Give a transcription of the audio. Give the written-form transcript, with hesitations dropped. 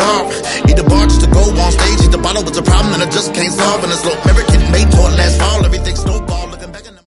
resolve. Eat the bar just to go on stage. Eat the bottle was a problem and I just can't solve. And it's low American